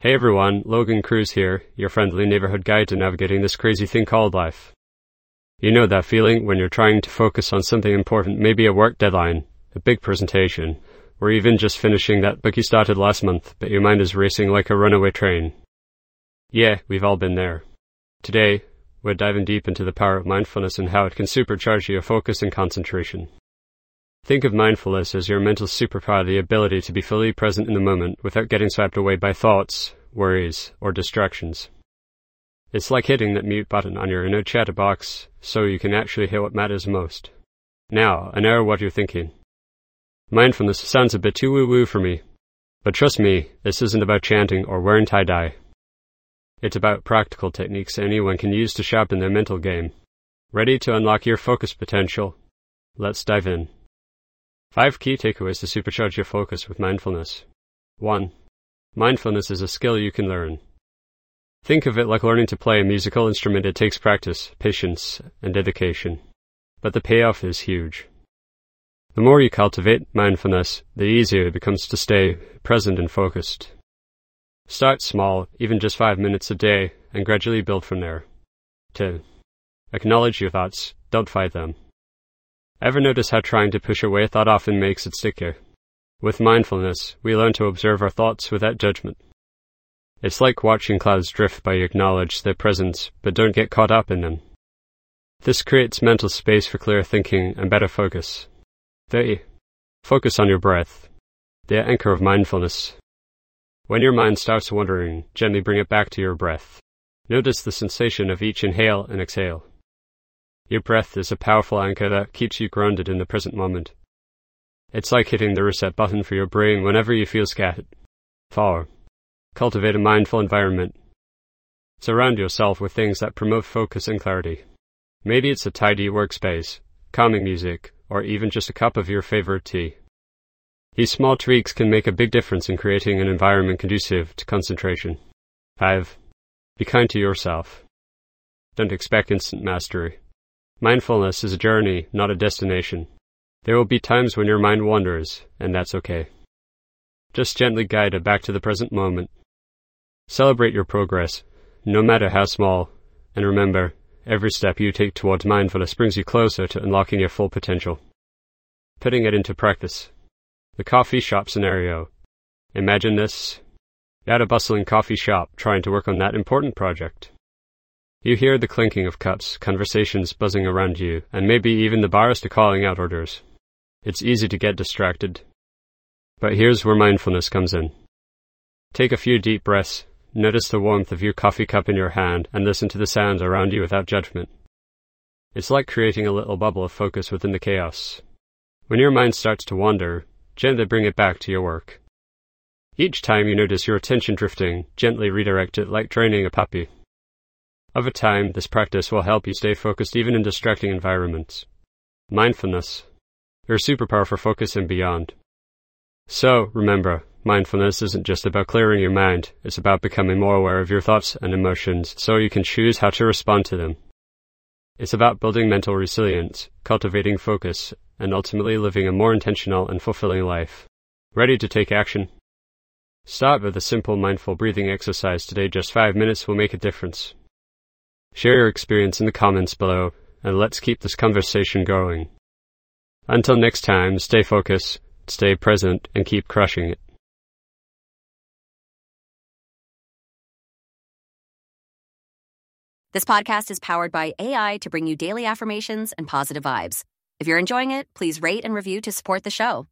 Hey everyone, Logan Cruz here, your friendly neighborhood guide to navigating this crazy thing called life. You know that feeling when you're trying to focus on something important, maybe a work deadline, a big presentation, or even just finishing that book you started last month, but your mind is racing like a runaway train. Yeah, we've all been there. Today, we're diving deep into the power of mindfulness and how it can supercharge your focus and concentration. Think of mindfulness as your mental superpower, the ability to be fully present in the moment without getting swept away by thoughts, worries, or distractions. It's like hitting that mute button on your inner chatterbox so you can actually hear what matters most. Now, I know what you're thinking. Mindfulness sounds a bit too woo-woo for me. But trust me, this isn't about chanting or wearing tie-dye. It's about practical techniques anyone can use to sharpen their mental game. Ready to unlock your focus potential? Let's dive in. 5 key takeaways to supercharge your focus with mindfulness. 1. Mindfulness is a skill you can learn. Think of it like learning to play a musical instrument. It takes practice, patience, and dedication. But the payoff is huge. The more you cultivate mindfulness, the easier it becomes to stay present and focused. Start small, even just 5 minutes a day, and gradually build from there. 2. Acknowledge your thoughts, don't fight them. Ever notice how trying to push away a thought often makes it stickier? With mindfulness, we learn to observe our thoughts without judgment. It's like watching clouds drift by. You acknowledge their presence, but don't get caught up in them. This creates mental space for clear thinking and better focus. 3. Focus on your breath, the anchor of mindfulness. When your mind starts wandering, gently bring it back to your breath. Notice the sensation of each inhale and exhale. Your breath is a powerful anchor that keeps you grounded in the present moment. It's like hitting the reset button for your brain whenever you feel scattered. 4. Cultivate a mindful environment. Surround yourself with things that promote focus and clarity. Maybe it's a tidy workspace, calming music, or even just a cup of your favorite tea. These small tweaks can make a big difference in creating an environment conducive to concentration. 5. Be kind to yourself. Don't expect instant mastery. Mindfulness is a journey, not a destination. There will be times when your mind wanders, and that's okay. Just gently guide it back to the present moment. Celebrate your progress, no matter how small, and remember, every step you take towards mindfulness brings you closer to unlocking your full potential. Putting it into practice. The coffee shop scenario. Imagine this. You're at a bustling coffee shop trying to work on that important project. You hear the clinking of cups, conversations buzzing around you, and maybe even the barista calling out orders. It's easy to get distracted. But here's where mindfulness comes in. Take a few deep breaths, notice the warmth of your coffee cup in your hand, and listen to the sounds around you without judgment. It's like creating a little bubble of focus within the chaos. When your mind starts to wander, gently bring it back to your work. Each time you notice your attention drifting, gently redirect it like training a puppy. Over time, this practice will help you stay focused even in distracting environments. Mindfulness, your superpower for focus and beyond. So, remember, mindfulness isn't just about clearing your mind, it's about becoming more aware of your thoughts and emotions so you can choose how to respond to them. It's about building mental resilience, cultivating focus, and ultimately living a more intentional and fulfilling life. Ready to take action? Start with a simple mindful breathing exercise today. Just 5 minutes will make a difference. Share your experience in the comments below, and let's keep this conversation going. Until next time, stay focused, stay present, and keep crushing it. This podcast is powered by AI to bring you daily affirmations and positive vibes. If you're enjoying it, please rate and review to support the show.